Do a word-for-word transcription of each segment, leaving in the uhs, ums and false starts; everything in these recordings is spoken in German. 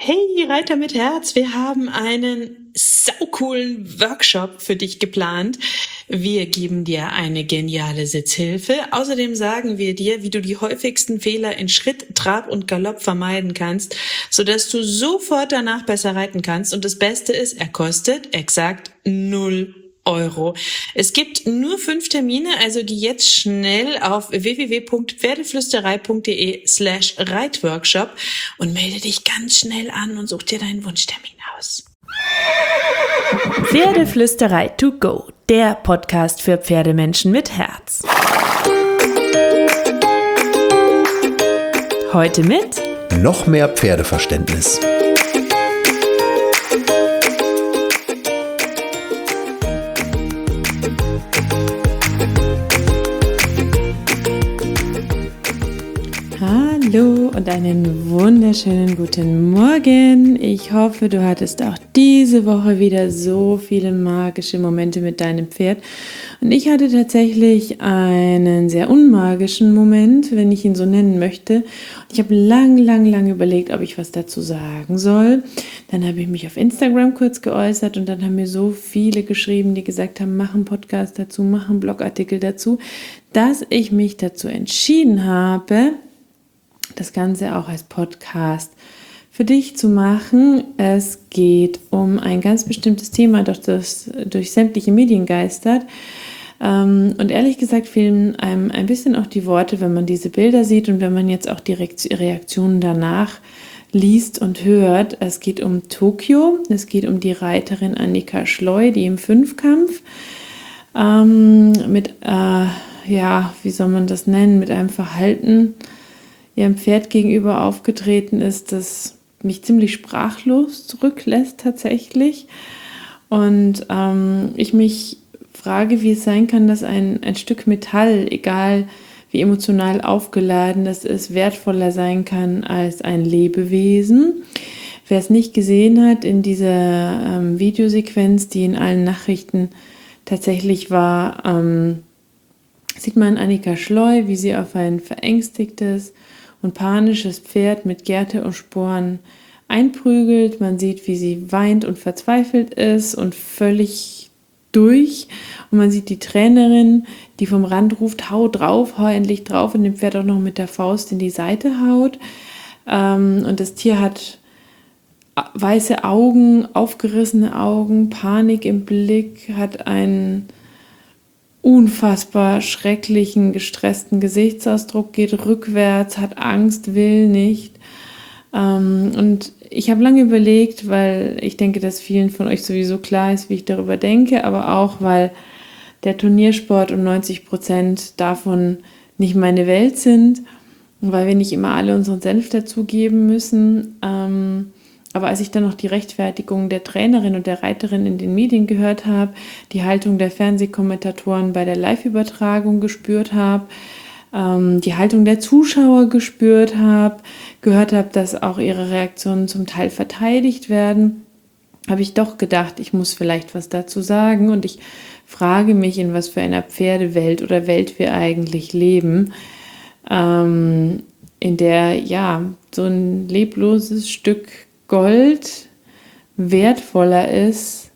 Hey, Reiter mit Herz, wir haben einen saucoolen Workshop für dich geplant. Wir geben dir eine geniale Sitzhilfe. Außerdem sagen wir dir, wie du die häufigsten Fehler in Schritt, Trab und Galopp vermeiden kannst, sodass du sofort danach besser reiten kannst. Und das Beste ist, er kostet exakt null Euro. Es gibt nur fünf Termine, also geh jetzt schnell auf w w w punkt pferdeflüsterei punkt d e slash reitworkshop und melde dich ganz schnell an und such dir deinen Wunschtermin aus. Pferdeflüsterei to go, der Podcast für Pferdemenschen mit Herz. Heute mit noch mehr Pferdeverständnis. Hallo und einen wunderschönen guten Morgen. Ich hoffe, du hattest auch diese Woche wieder so viele magische Momente mit deinem Pferd. Und ich hatte tatsächlich einen sehr unmagischen Moment, wenn ich ihn so nennen möchte. Ich habe lang, lang, lang überlegt, ob ich was dazu sagen soll. Dann habe ich mich auf Instagram kurz geäußert und dann haben mir so viele geschrieben, die gesagt haben, mach einen Podcast dazu, mach einen Blogartikel dazu, dass ich mich dazu entschieden habe, das Ganze auch als Podcast für dich zu machen. Es geht um ein ganz bestimmtes Thema, das durch, durch sämtliche Medien geistert. Und ehrlich gesagt fehlen einem ein bisschen auch die Worte, wenn man diese Bilder sieht und wenn man jetzt auch die Reaktionen danach liest und hört. Es geht um Tokio, es geht um die Reiterin Annika Schleu, die im Fünfkampf ähm, mit, äh, ja, wie soll man das nennen, mit einem Verhalten ihrem Pferd gegenüber aufgetreten ist, das mich ziemlich sprachlos zurücklässt tatsächlich. Und ähm, ich mich frage, wie es sein kann, dass ein, ein Stück Metall, egal wie emotional aufgeladen das ist, wertvoller sein kann als ein Lebewesen. Wer es nicht gesehen hat, in dieser ähm, Videosequenz, die in allen Nachrichten tatsächlich war, ähm, sieht man Annika Schleu, wie sie auf ein verängstigtes und panisches Pferd mit Gerte und Sporen einprügelt. Man sieht, wie sie weint und verzweifelt ist und völlig durch. Und man sieht die Trainerin, die vom Rand ruft, hau drauf, hau endlich drauf und dem Pferd auch noch mit der Faust in die Seite haut. Und das Tier hat weiße Augen, aufgerissene Augen, Panik im Blick, hat einen unfassbar schrecklichen, gestressten Gesichtsausdruck, geht rückwärts, hat Angst, will nicht. Und ich habe lange überlegt, weil ich denke, dass vielen von euch sowieso klar ist, wie ich darüber denke, aber auch, weil der Turniersport und neunzig Prozent davon nicht meine Welt sind und weil wir nicht immer alle unseren Senf dazugeben müssen. Aber als ich dann noch die Rechtfertigung der Trainerin und der Reiterin in den Medien gehört habe, die Haltung der Fernsehkommentatoren bei der Live-Übertragung gespürt habe, ähm, die Haltung der Zuschauer gespürt habe, gehört habe, dass auch ihre Reaktionen zum Teil verteidigt werden, habe ich doch gedacht, ich muss vielleicht was dazu sagen. Und ich frage mich, in was für einer Pferdewelt oder Welt wir eigentlich leben, ähm, in der ja so ein lebloses Stück Gold wertvoller ist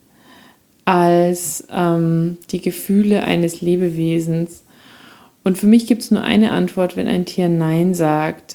als ähm, die Gefühle eines Lebewesens. Und für mich gibt es nur eine Antwort, wenn ein Tier Nein sagt.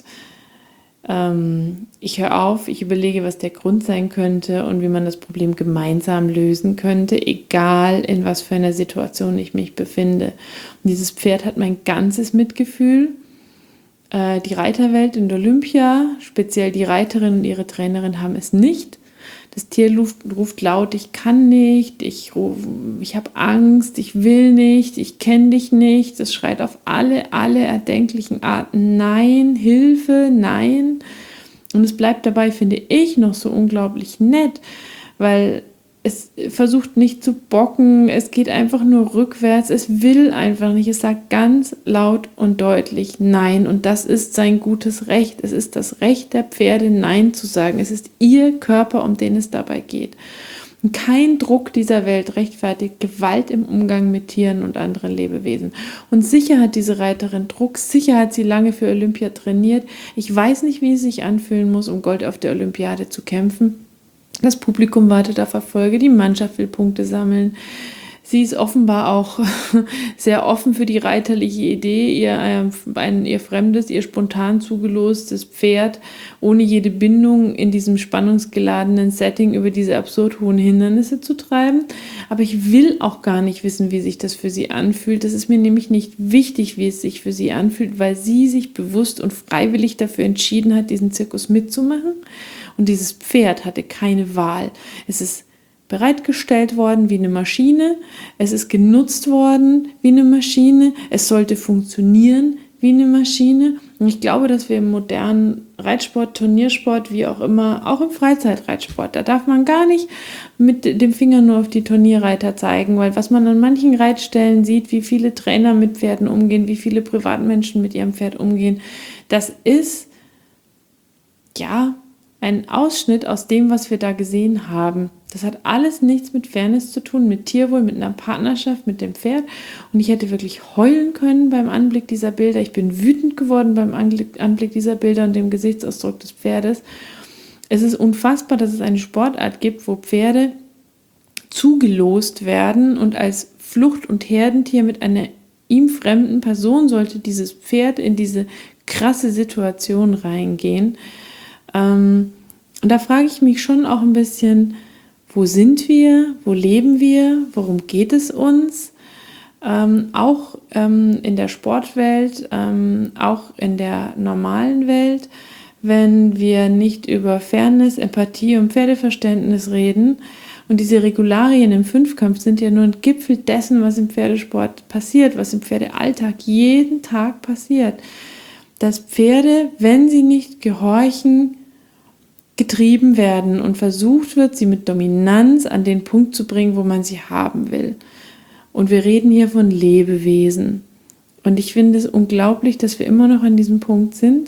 Ähm, ich höre auf, ich überlege, was der Grund sein könnte und wie man das Problem gemeinsam lösen könnte, egal in was für einer Situation ich mich befinde. Und dieses Pferd hat mein ganzes Mitgefühl. Die Reiterwelt in Olympia, speziell die Reiterin und ihre Trainerin, haben es nicht. Das Tier ruft, ruft laut, ich kann nicht, ich, ich habe Angst, ich will nicht, ich kenne dich nicht. Es schreit auf alle, alle erdenklichen Arten Nein, Hilfe, Nein. Und es bleibt dabei, finde ich, noch so unglaublich nett, weil es versucht nicht zu bocken, es geht einfach nur rückwärts, es will einfach nicht, es sagt ganz laut und deutlich Nein und das ist sein gutes Recht, es ist das Recht der Pferde, Nein zu sagen, es ist ihr Körper, um den es dabei geht. Und kein Druck dieser Welt rechtfertigt Gewalt im Umgang mit Tieren und anderen Lebewesen. Und sicher hat diese Reiterin Druck, sicher hat sie lange für Olympia trainiert. Ich weiß nicht, wie es sich anfühlen muss, um Gold auf der Olympiade zu kämpfen. Das Publikum wartet auf Erfolge, die Mannschaft will Punkte sammeln. Sie ist offenbar auch sehr offen für die reiterliche Idee, ihr, ein, ihr fremdes, ihr spontan zugelostes Pferd ohne jede Bindung in diesem spannungsgeladenen Setting über diese absurd hohen Hindernisse zu treiben. Aber ich will auch gar nicht wissen, wie sich das für sie anfühlt. Das ist mir nämlich nicht wichtig, wie es sich für sie anfühlt, weil sie sich bewusst und freiwillig dafür entschieden hat, diesen Zirkus mitzumachen. Und dieses Pferd hatte keine Wahl. Es ist bereitgestellt worden wie eine Maschine, es ist genutzt worden wie eine Maschine, es sollte funktionieren wie eine Maschine. Und ich glaube, dass wir im modernen Reitsport, Turniersport, wie auch immer, auch im Freizeitreitsport, da darf man gar nicht mit dem Finger nur auf die Turnierreiter zeigen, weil was man an manchen Reitstellen sieht, wie viele Trainer mit Pferden umgehen, wie viele Privatmenschen mit ihrem Pferd umgehen, das ist, ja, ein Ausschnitt aus dem, was wir da gesehen haben. Das hat alles nichts mit Fairness zu tun, mit Tierwohl, mit einer Partnerschaft, mit dem Pferd. Und ich hätte wirklich heulen können beim Anblick dieser Bilder. Ich bin wütend geworden beim Anblick dieser Bilder und dem Gesichtsausdruck des Pferdes. Es ist unfassbar, dass es eine Sportart gibt, wo Pferde zugelost werden und als Flucht- und Herdentier mit einer ihm fremden Person sollte dieses Pferd in diese krasse Situation reingehen. Ähm, und da frage ich mich schon auch ein bisschen, wo sind wir, wo leben wir, worum geht es uns? Ähm, auch ähm, in der Sportwelt, ähm, auch in der normalen Welt, wenn wir nicht über Fairness, Empathie und Pferdeverständnis reden. Und diese Regularien im Fünfkampf sind ja nur ein Gipfel dessen, was im Pferdesport passiert, was im Pferdealltag jeden Tag passiert. Dass Pferde, wenn sie nicht gehorchen, getrieben werden und versucht wird, sie mit Dominanz an den Punkt zu bringen, wo man sie haben will. Und wir reden hier von Lebewesen. Und ich finde es unglaublich, dass wir immer noch an diesem Punkt sind.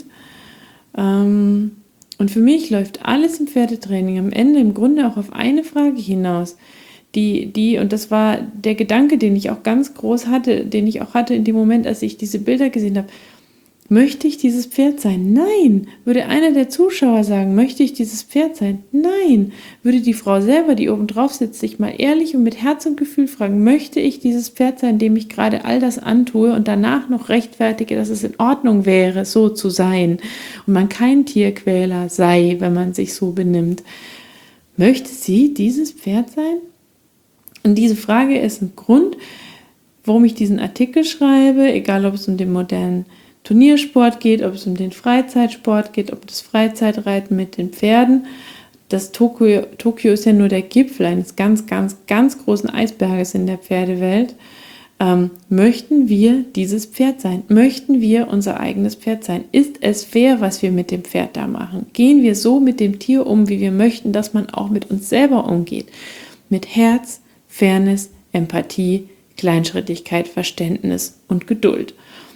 Und für mich läuft alles im Pferdetraining am Ende im Grunde auch auf eine Frage hinaus. Die, die, und das war der Gedanke, den ich auch ganz groß hatte, den ich auch hatte in dem Moment, als ich diese Bilder gesehen habe. Möchte ich dieses Pferd sein? Nein. Würde einer der Zuschauer sagen, möchte ich dieses Pferd sein? Nein. Würde die Frau selber, die oben drauf sitzt, sich mal ehrlich und mit Herz und Gefühl fragen, möchte ich dieses Pferd sein, dem ich gerade all das antue und danach noch rechtfertige, dass es in Ordnung wäre, so zu sein und man kein Tierquäler sei, wenn man sich so benimmt. Möchte sie dieses Pferd sein? Und diese Frage ist ein Grund, warum ich diesen Artikel schreibe, egal ob es um den modernen Turniersport geht, ob es um den Freizeitsport geht, ob das Freizeitreiten mit den Pferden. Das Tokio, Tokio ist ja nur der Gipfel eines ganz, ganz, ganz großen Eisberges in der Pferdewelt. Ähm, möchten wir dieses Pferd sein? Möchten wir unser eigenes Pferd sein? Ist es fair, was wir mit dem Pferd da machen? Gehen wir so mit dem Tier um, wie wir möchten, dass man auch mit uns selber umgeht? Mit Herz, Fairness, Empathie, Kleinschrittigkeit, Verständnis und Geduld.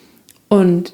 Und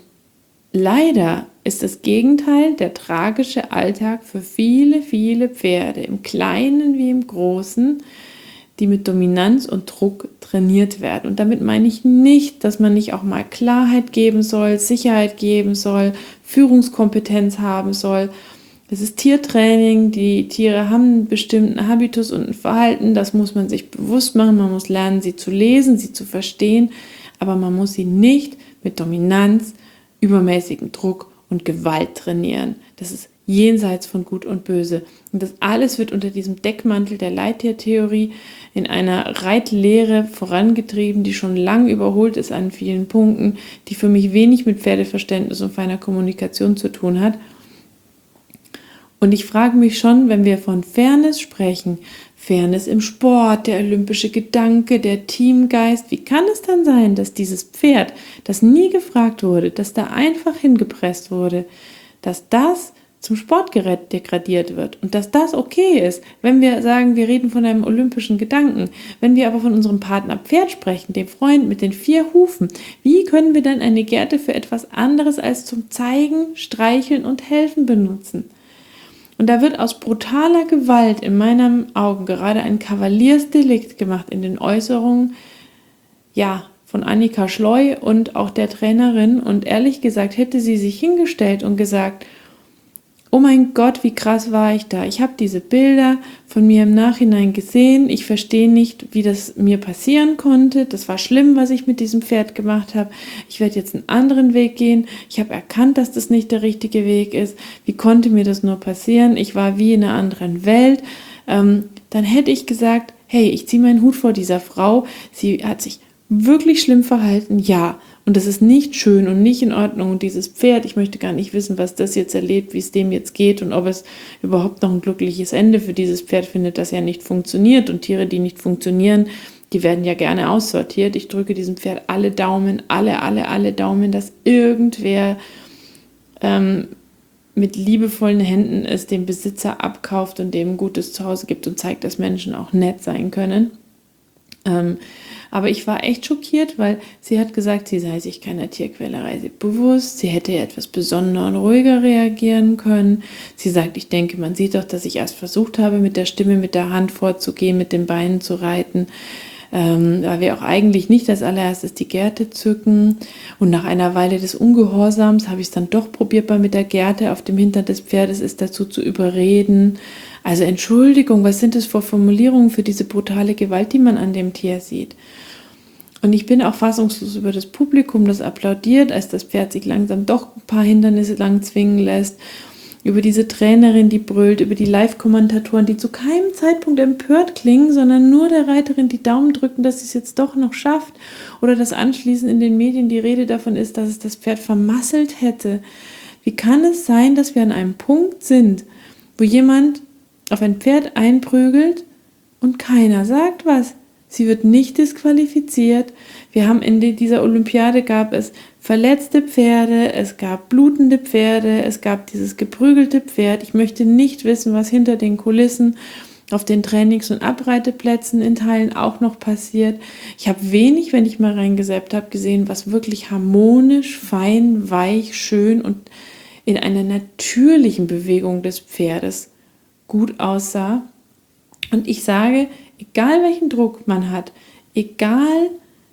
leider ist das Gegenteil der tragische Alltag für viele, viele Pferde, im Kleinen wie im Großen, die mit Dominanz und Druck trainiert werden. Und damit meine ich nicht, dass man nicht auch mal Klarheit geben soll, Sicherheit geben soll, Führungskompetenz haben soll. Das ist Tiertraining, die Tiere haben einen bestimmten Habitus und ein Verhalten, das muss man sich bewusst machen, man muss lernen, sie zu lesen, sie zu verstehen, aber man muss sie nicht mit Dominanz, übermäßigem Druck und Gewalt trainieren. Das ist jenseits von Gut und Böse. Und das alles wird unter diesem Deckmantel der Leittiertheorie in einer Reitlehre vorangetrieben, die schon lang überholt ist an vielen Punkten, die für mich wenig mit Pferdeverständnis und feiner Kommunikation zu tun hat. Und ich frage mich schon, wenn wir von Fairness sprechen, Fairness im Sport, der olympische Gedanke, der Teamgeist, wie kann es dann sein, dass dieses Pferd, das nie gefragt wurde, das da einfach hingepresst wurde, dass das zum Sportgerät degradiert wird und dass das okay ist, wenn wir sagen, wir reden von einem olympischen Gedanken, wenn wir aber von unserem Partner Pferd sprechen, dem Freund mit den vier Hufen, wie können wir dann eine Gerte für etwas anderes als zum Zeigen, Streicheln und Helfen benutzen? Und da wird aus brutaler Gewalt in meinen Augen gerade ein Kavaliersdelikt gemacht in den Äußerungen, ja, von Annika Schleu und auch der Trainerin. Und ehrlich gesagt, hätte sie sich hingestellt und gesagt, oh mein Gott, wie krass war ich da. Ich habe diese Bilder von mir im Nachhinein gesehen. Ich verstehe nicht, wie das mir passieren konnte. Das war schlimm, was ich mit diesem Pferd gemacht habe. Ich werde jetzt einen anderen Weg gehen. Ich habe erkannt, dass das nicht der richtige Weg ist. Wie konnte mir das nur passieren? Ich war wie in einer anderen Welt. Ähm, dann hätte ich gesagt, hey, ich ziehe meinen Hut vor dieser Frau. Sie hat sich wirklich schlimm verhalten, ja. Und das ist nicht schön und nicht in Ordnung. Und dieses Pferd, ich möchte gar nicht wissen, was das jetzt erlebt, wie es dem jetzt geht und ob es überhaupt noch ein glückliches Ende für dieses Pferd findet, das ja nicht funktioniert. Und Tiere, die nicht funktionieren, die werden ja gerne aussortiert. Ich drücke diesem Pferd alle Daumen, alle, alle, alle Daumen, dass irgendwer ähm, mit liebevollen Händen es dem Besitzer abkauft und dem ein gutes Zuhause gibt und zeigt, dass Menschen auch nett sein können. Ähm, Aber ich war echt schockiert, weil sie hat gesagt, sie sei sich keiner Tierquälerei bewusst, sie hätte etwas besonderer und ruhiger reagieren können. Sie sagt, ich denke, man sieht doch, dass ich erst versucht habe, mit der Stimme, mit der Hand vorzugehen, mit den Beinen zu reiten, ähm, weil wir auch eigentlich nicht als allererstes die Gerte zücken. Und nach einer Weile des Ungehorsams habe ich es dann doch probiert, mal mit der Gerte auf dem Hintern des Pferdes es dazu zu überreden. Also Entschuldigung, was sind das für Formulierungen für diese brutale Gewalt, die man an dem Tier sieht? Und ich bin auch fassungslos über das Publikum, das applaudiert, als das Pferd sich langsam doch ein paar Hindernisse lang zwingen lässt, über diese Trainerin, die brüllt, über die Live-Kommentatoren, die zu keinem Zeitpunkt empört klingen, sondern nur der Reiterin die Daumen drücken, dass sie es jetzt doch noch schafft, oder dass anschließend in den Medien die Rede davon ist, dass es das Pferd vermasselt hätte. Wie kann es sein, dass wir an einem Punkt sind, wo jemand auf ein Pferd einprügelt und keiner sagt was? Sie wird nicht disqualifiziert. Wir haben in dieser Olympiade gab es verletzte Pferde, es gab blutende Pferde, es gab dieses geprügelte Pferd. Ich möchte nicht wissen, was hinter den Kulissen auf den Trainings- und Abreiteplätzen in Teilen auch noch passiert. Ich habe wenig, wenn ich mal reingesappt habe, gesehen, was wirklich harmonisch, fein, weich, schön und in einer natürlichen Bewegung des Pferdes gut aussah. Und ich sage, egal welchen Druck man hat, egal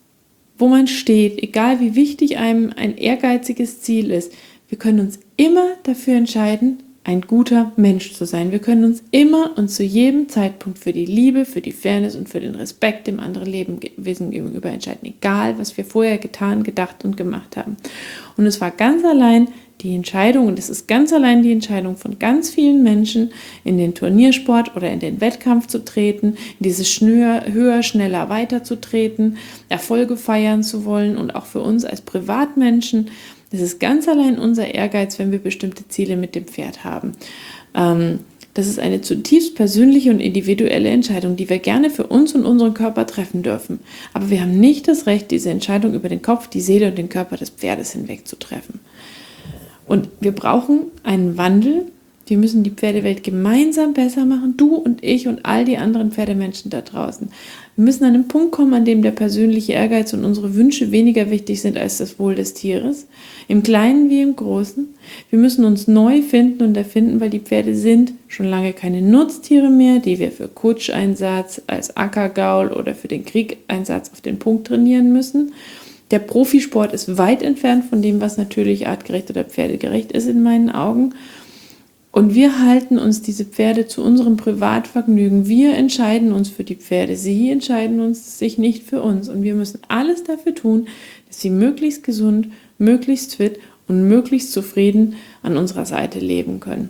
wo man steht, egal wie wichtig einem ein ehrgeiziges Ziel ist, wir können uns immer dafür entscheiden, ein guter Mensch zu sein. Wir können uns immer und zu jedem Zeitpunkt für die Liebe, für die Fairness und für den Respekt dem anderen Lebewesen gegenüber entscheiden, egal was wir vorher getan, gedacht und gemacht haben. Und es war ganz allein die Entscheidung, und es ist ganz allein die Entscheidung von ganz vielen Menschen, in den Turniersport oder in den Wettkampf zu treten, in dieses Schnür, höher, schneller weiterzutreten, Erfolge feiern zu wollen, und auch für uns als Privatmenschen. Es ist ganz allein unser Ehrgeiz, wenn wir bestimmte Ziele mit dem Pferd haben. Ähm, das ist eine zutiefst persönliche und individuelle Entscheidung, die wir gerne für uns und unseren Körper treffen dürfen. Aber wir haben nicht das Recht, diese Entscheidung über den Kopf, die Seele und den Körper des Pferdes hinweg zu treffen. Und wir brauchen einen Wandel. Wir müssen die Pferdewelt gemeinsam besser machen, du und ich und all die anderen Pferdemenschen da draußen. Wir müssen an einen Punkt kommen, an dem der persönliche Ehrgeiz und unsere Wünsche weniger wichtig sind als das Wohl des Tieres, im Kleinen wie im Großen. Wir müssen uns neu finden und erfinden, weil die Pferde sind schon lange keine Nutztiere mehr, die wir für Kutscheinsatz, als Ackergaul oder für den Kriegeinsatz auf den Punkt trainieren müssen. Der Profisport ist weit entfernt von dem, was natürlich artgerecht oder pferdegerecht ist in meinen Augen. Und wir halten uns diese Pferde zu unserem Privatvergnügen. Wir entscheiden uns für die Pferde. Sie entscheiden uns sich nicht für uns. Und wir müssen alles dafür tun, dass sie möglichst gesund, möglichst fit und möglichst zufrieden an unserer Seite leben können.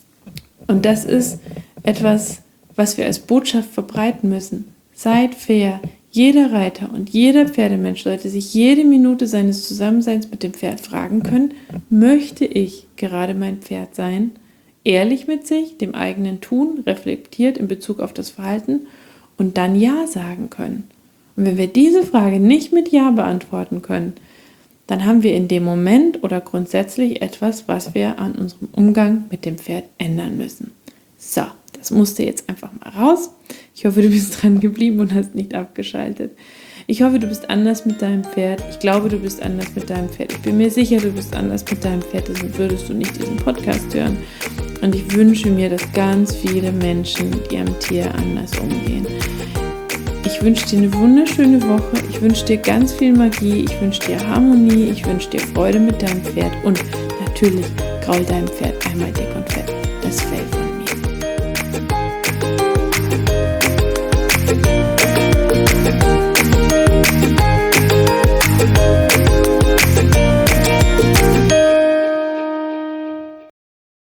Und das ist etwas, was wir als Botschaft verbreiten müssen. Seid fair. Jeder Reiter und jeder Pferdemensch sollte sich jede Minute seines Zusammenseins mit dem Pferd fragen können, möchte ich gerade mein Pferd sein? Ehrlich mit sich, dem eigenen Tun, reflektiert in Bezug auf das Verhalten und dann Ja sagen können. Und wenn wir diese Frage nicht mit Ja beantworten können, dann haben wir in dem Moment oder grundsätzlich etwas, was wir an unserem Umgang mit dem Pferd ändern müssen. So, das musste jetzt einfach mal raus. Ich hoffe, du bist dran geblieben und hast nicht abgeschaltet. Ich hoffe, du bist anders mit deinem Pferd. Ich glaube, du bist anders mit deinem Pferd. Ich bin mir sicher, du bist anders mit deinem Pferd, sonst würdest du nicht diesen Podcast hören. Und ich wünsche mir, dass ganz viele Menschen mit ihrem Tier anders umgehen. Ich wünsche dir eine wunderschöne Woche. Ich wünsche dir ganz viel Magie. Ich wünsche dir Harmonie. Ich wünsche dir Freude mit deinem Pferd. Und natürlich graul deinem Pferd einmal dick und fett das Fell.